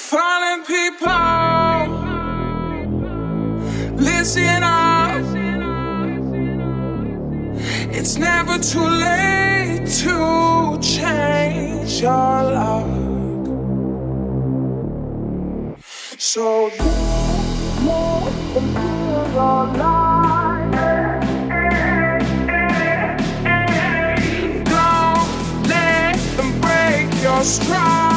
Fallen people, listen up. It's never too late to change your luck. So don't let them feel your life. Don't let them break your stride.